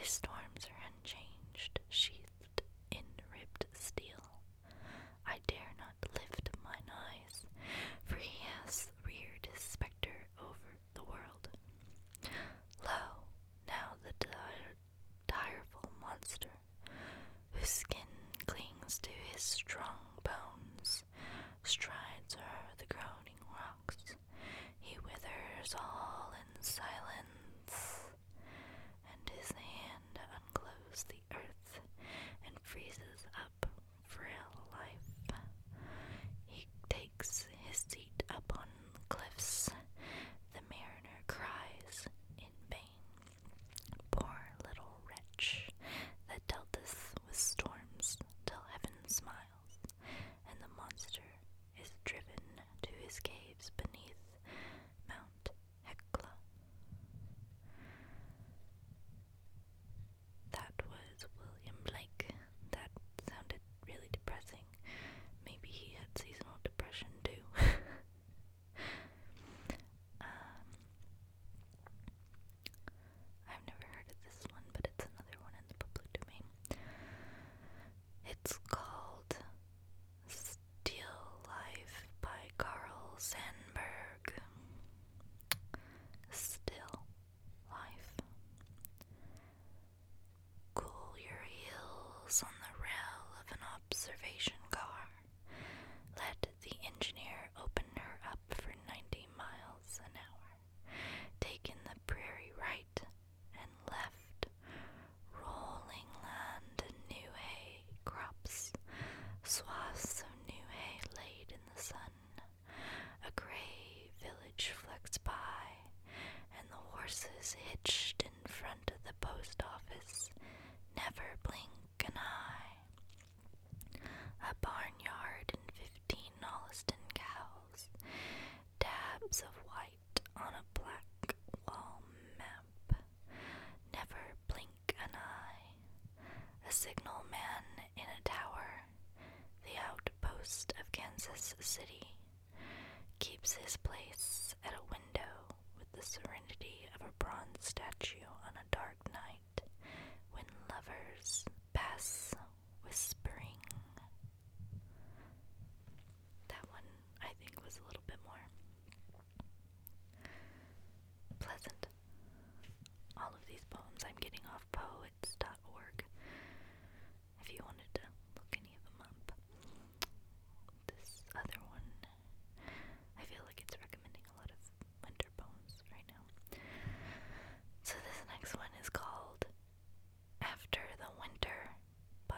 His storms are unchanged, sheathed in ribbed steel. I dare not lift mine eyes, for he has reared his spectre over the world. Lo, now the direful monster, whose skin clings to his strong bones, strides o'er the groaning rocks. He withers all in silence, and his hand uncloses the earth and freezes up frail life. He takes his seat upon cliffs. The mariner cries in vain. Poor little wretch that dealt us with storms till heaven smiles, and the monster is driven to his caves beneath Mount Hecla. That was William Blake. That sounded really depressing. Maybe he had seasonal depression too. I've never heard of this one, but it's another one in the public domain. It's called Still Life by Carl Sandburg. Still Life. Cool your heels on the rail of an observation car. Let the engineer open her up for 90 miles an hour. Take in the prairie right and left, rolling land and new hay crops, swaths of new hay laid in the sun. A gray village flecks by, and the horses hitched in front of the post office never blink an eye. A barnyard and 15 Holliston cows, dabs of white on a black wall map, never blink an eye. A signal man in a tower, the outpost of Kansas City, keeps his place at a window with the serenity of a bronze statue on a dark night when lovers pass whispering. That one, I think, was a little bit more pleasant. All of these poems I'm getting off poets.org if you wanted to look any of them up. This other one, I feel like it's recommending a lot of winter poems right now. So this next one is called After the Winter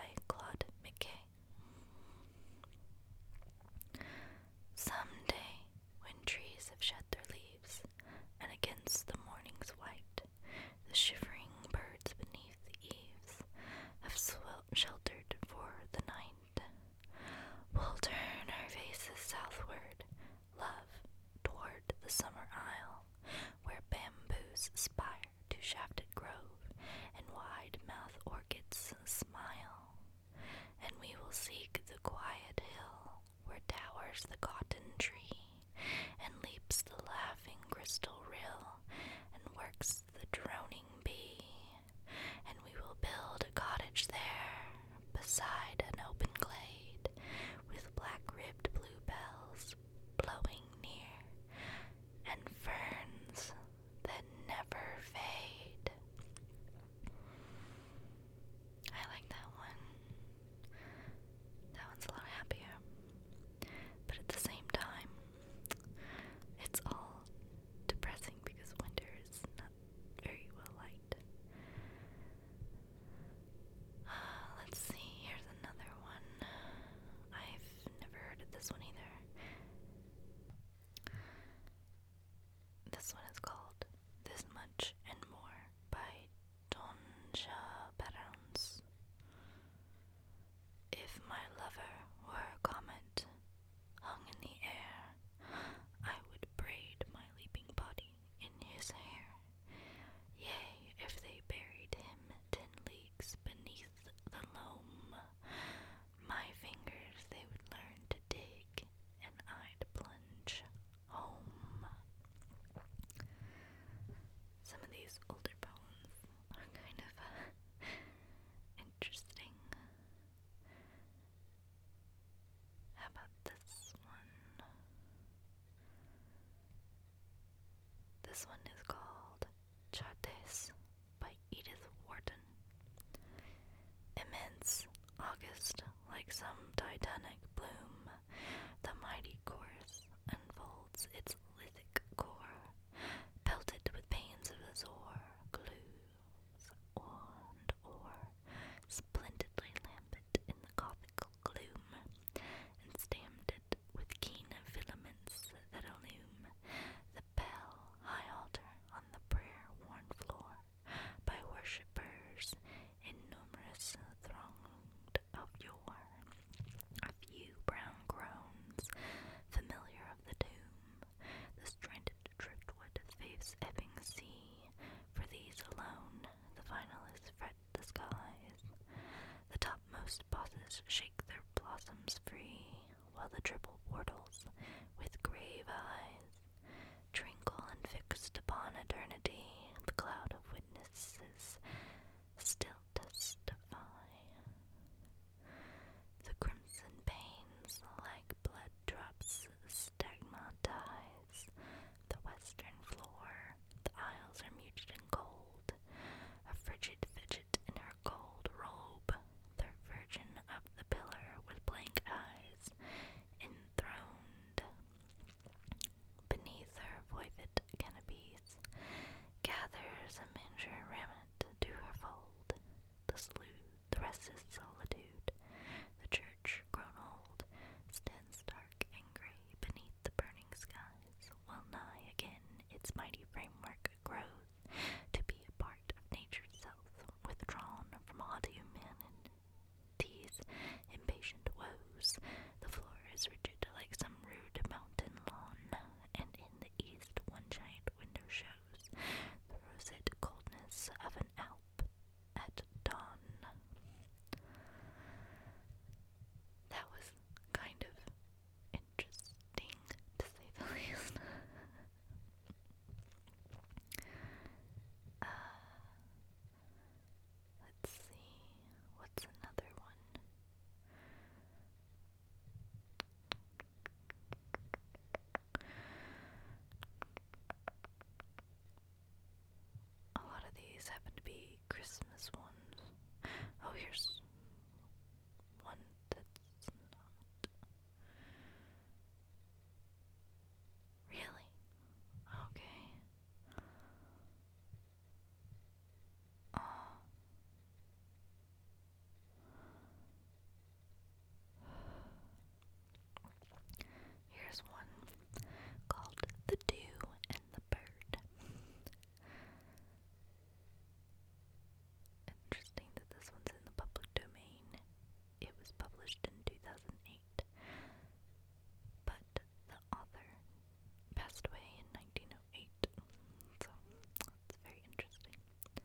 Christmas ones. Oh, here's one that's not. Really? Okay. Oh. Here's one called The Dew and the Bird. Interesting that this one's in the public domain. It was published in 2008, but the author passed away in 1908, so it's very interesting.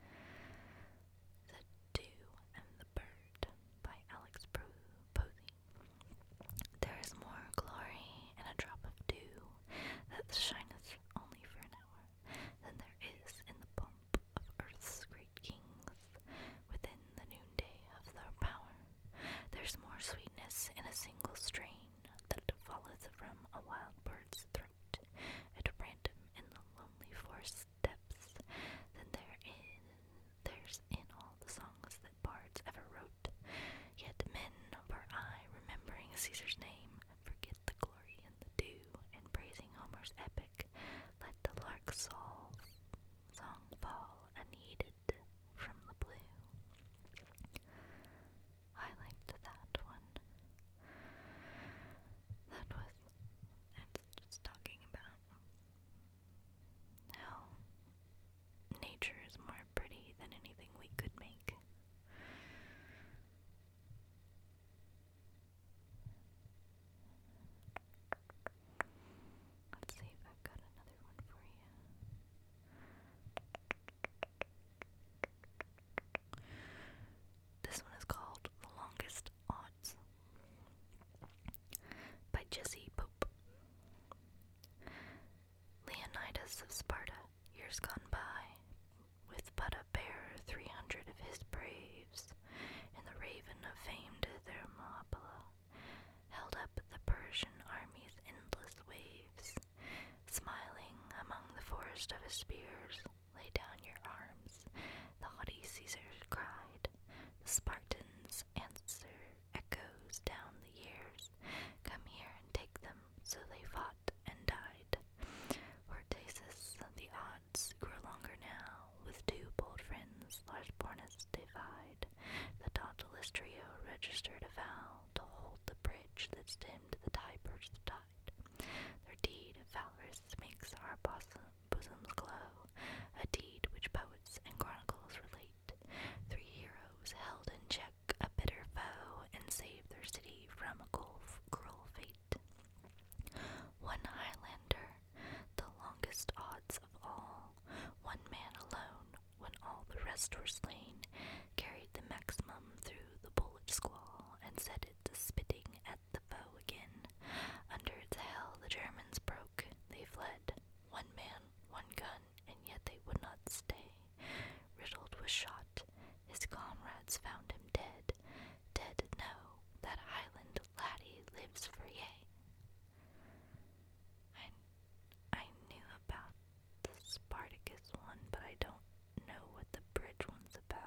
The Dew and the Bird by Alex Posey. There is more glory in a drop of dew that shineth only for an hour than there is in the pomp of earth's great kings within the noonday of their power. There's more sweetness in a single strain that falleth from a wild bird's throat at random in the lonely forest depths than there's in all the songs that bards ever wrote. Yet men, for I, remembering Caesar's name, forget the glory in the dew, and praising Homer's epic, let the lark's song fall unheeded from the blue. I liked that one. It's just talking about how nature is more pretty than anything we could make. Let's see if I've got another one for you. This one is called The Longest Odds by Jesse Pope. Leonidas of Sparta, years gone by, with but a bare 300 of his braves, in the raven of famed Thermopylae, held up the Persian army's endless waves. Smiling among the forest of his spears, lay down your arms, the haughty Caesar cried. The Spartans' answer echoes down the years. Come here and take them. So they fought and died. Hortensius, the odds grew longer now, with two bold friends, large Bornus divide. The dauntless trio registered a vow to hold the bridge that stemmed the Tiber's tide. Their deed of valorous makes our bosoms glow, a deed which poets and chronicles relate. Three heroes held in check a bitter foe and saved their city from a cruel fate. One Highlander, the longest odds of all, one man alone, when all the rest were slain, carried the maximum through the bullet squall and set it to spitting at the foe again. Under its hail the Germans broke, they fled, one man, one gun, and yet they would not stay. Riddled with shot, his comrades found him dead. Dead, no, that Highland laddie lives for yea. I knew about the Spartacus one, but I don't know what the bridge one's about.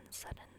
sudden